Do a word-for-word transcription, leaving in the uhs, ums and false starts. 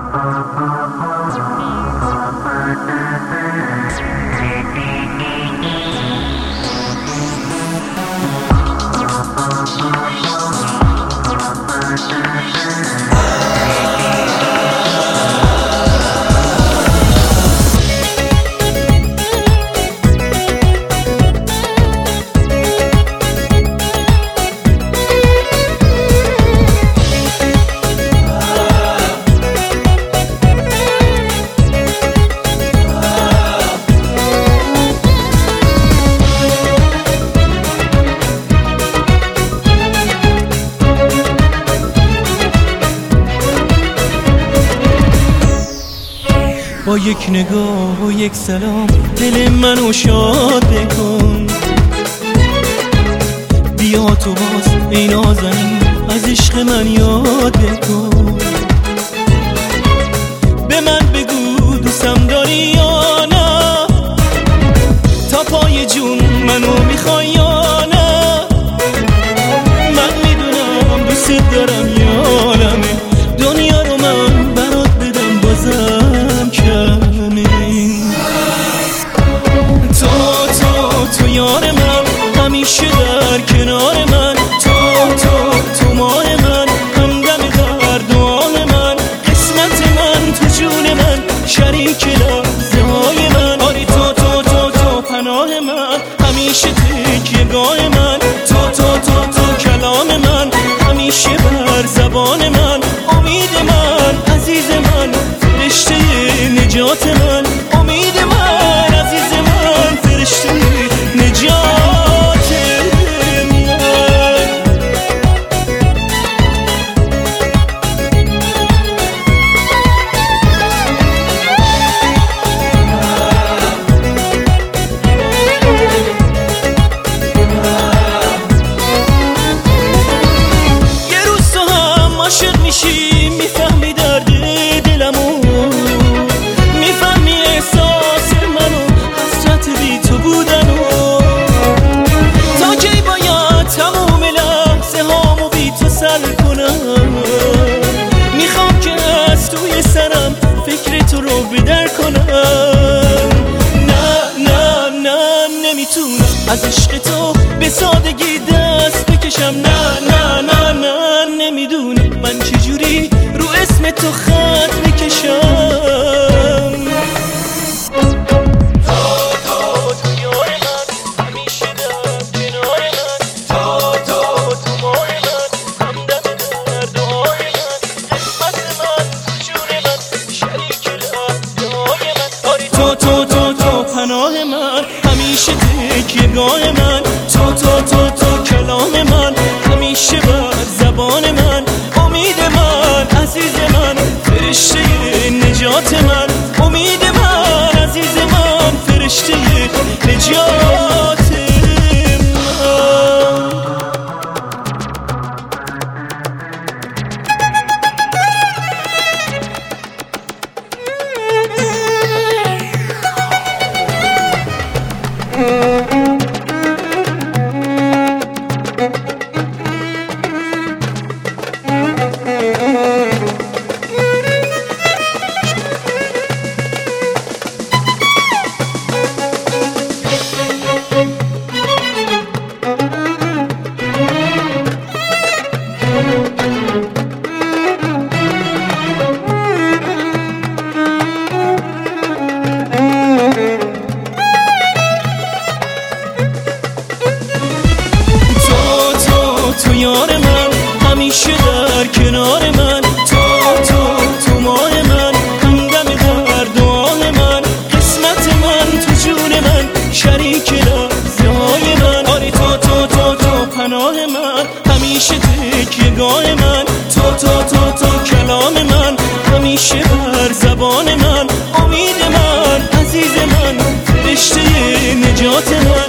با یک نگاه و یک سلام دل منو شاد بکن. بیا تو باز ای نازنین از عشق من یاد بکن. به من بگو دوستم داری یا نه، تا پای جون منو میخوای یا نه. من میدونم دوست دارم یارمه، دنیا رو من برات بدم بازم کمه. تو تو تو یار من همیشه در کنار من، تو تو تو ماه من همدم درد و آه من، قسمت من تو جون من شریک لحظه های من. آری تو تو تو تو پناه من همیشه تکیه‌گاه من، تو تو تو تو کلام من همیشه بر زبان من. امید من عزیز من فرشته نجات من، امید من عزیز من فرشته نجات میشی، میفهمی درد دلمو، میفهمی احساس منو، حسرت بی تو بودنو. تا کی باید تموم لحظه هامو بی تو سر کنم؟ میخوام که از توی سرم فکر تو رو بدر کنم. نه نه نه نمیتونم از عشق تو به سادگی دست بکشم. نه نه نه نه نمیدونی من چجوری رو اسم تو خط میکشم. تو تو تو یار من همیشه در کنار من، تو تو تو ماه من همدم درد و آه من، قسمت من تو جون من شریک لحظه های من. آری تو تو تو تو پناه من همیشه تکیه‌گاه من، تو تو تو تو کلام من همیشه بر زبان من. امید من عزیز من فرشته نجات من، امید من عزیز من فرشته نجات من. تو یار من همیشه در کنار من، تو تو تو ماه من همدم درد و آه من، قسمت من تو جون من شریک لحظه های من. آری تو تو تو تو پناه من همیشه تکیه‌گاه من، تو تو تو تو کلام من همیشه بر زبان من. امید من عزیز من فرشته نجات من.